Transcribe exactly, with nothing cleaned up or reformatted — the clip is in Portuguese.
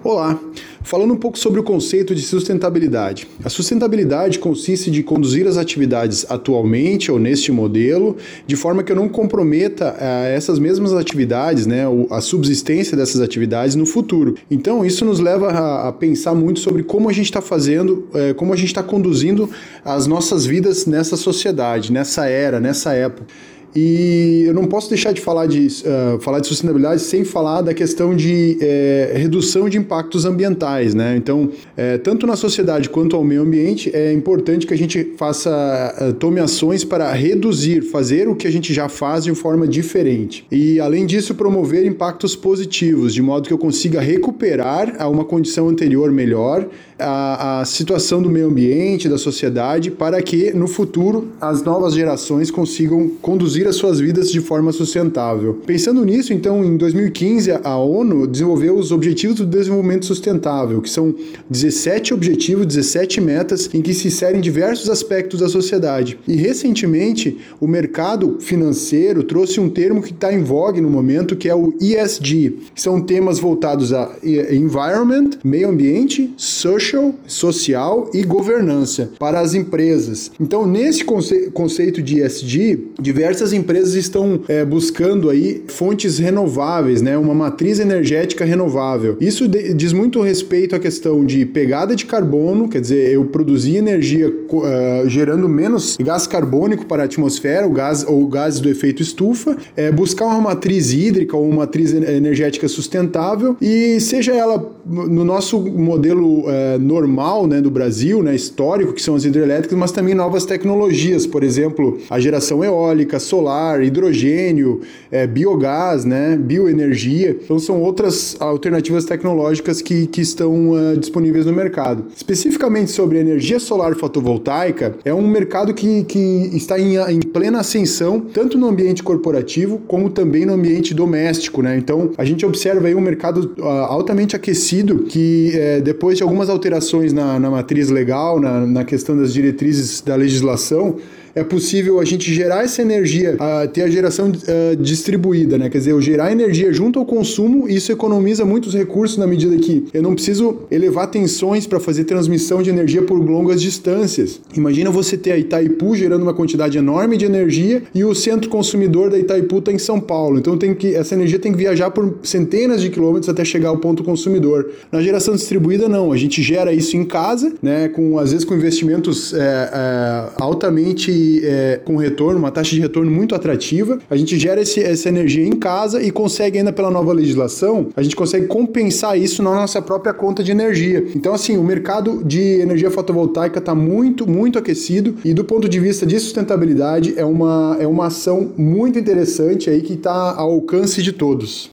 Olá, falando um pouco sobre o conceito de sustentabilidade. A sustentabilidade consiste de conduzir as atividades atualmente ou neste modelo, de forma que eu não comprometa uh, essas mesmas atividades, né, a subsistência dessas atividades no futuro. Então, isso nos leva a, a pensar muito sobre como a gente está fazendo, uh, como a gente está conduzindo as nossas vidas nessa sociedade, nessa era, nessa época. E eu não posso deixar de falar de, uh, falar de sustentabilidade sem falar da questão de é, redução de impactos ambientais, né? Então, é, tanto na sociedade quanto ao meio ambiente, é importante que a gente faça, uh, tome ações para reduzir, fazer o que a gente já faz de forma diferente. E, além disso, promover impactos positivos, de modo que eu consiga recuperar a uma condição anterior melhor a, a situação do meio ambiente, da sociedade, para que, no futuro, as novas gerações consigam conduzir as suas vidas de forma sustentável. Pensando nisso, então, em dois mil e quinze, a ONU desenvolveu os Objetivos do Desenvolvimento Sustentável, que são dezessete objetivos, dezessete metas, em que se inserem diversos aspectos da sociedade. E, recentemente, o mercado financeiro trouxe um termo que está em vogue no momento, que é o E S G, que são temas voltados a environment, meio ambiente, social, social e governança para as empresas. Então, nesse conce- conceito de E S G, diversas empresas estão é, buscando aí fontes renováveis, né? Uma matriz energética renovável. Isso de, diz muito respeito à questão de pegada de carbono, quer dizer, eu produzir energia uh, gerando menos gás carbônico para a atmosfera, o gás ou gases do efeito estufa, é, buscar uma matriz hídrica ou uma matriz energética sustentável e seja ela no nosso modelo uh, normal, né, do Brasil, né, histórico, que são as hidrelétricas, mas também novas tecnologias, por exemplo, a geração eólica, solar, hidrogênio, é, biogás, né, bioenergia. Então são outras alternativas tecnológicas que, que estão uh, disponíveis no mercado. Especificamente sobre a energia solar fotovoltaica, é um mercado que, que está em, em plena ascensão, tanto no ambiente corporativo, como também no ambiente doméstico, né? Então a gente observa aí um mercado uh, altamente aquecido, que uh, depois de algumas alterações na, na matriz legal, na, na questão das diretrizes da legislação, é possível a gente gerar essa energia, uh, ter a geração uh, distribuída, né? Quer dizer, eu gerar energia junto ao consumo, e isso economiza muitos recursos na medida que eu não preciso elevar tensões para fazer transmissão de energia por longas distâncias. Imagina você ter a Itaipu gerando uma quantidade enorme de energia e o centro consumidor da Itaipu está em São Paulo. Então tem que, essa energia tem que viajar por centenas de quilômetros até chegar ao ponto consumidor. Na geração distribuída, não. A gente gera isso em casa, né? Com, às vezes com investimentos é, é, altamente É, com retorno, uma taxa de retorno muito atrativa. A gente gera esse, essa energia em casa e consegue ainda pela nova legislação, a gente consegue compensar isso na nossa própria conta de energia. Então, assim, o mercado de energia fotovoltaica está muito, muito aquecido e do ponto de vista de sustentabilidade é uma, é uma ação muito interessante aí que está ao alcance de todos.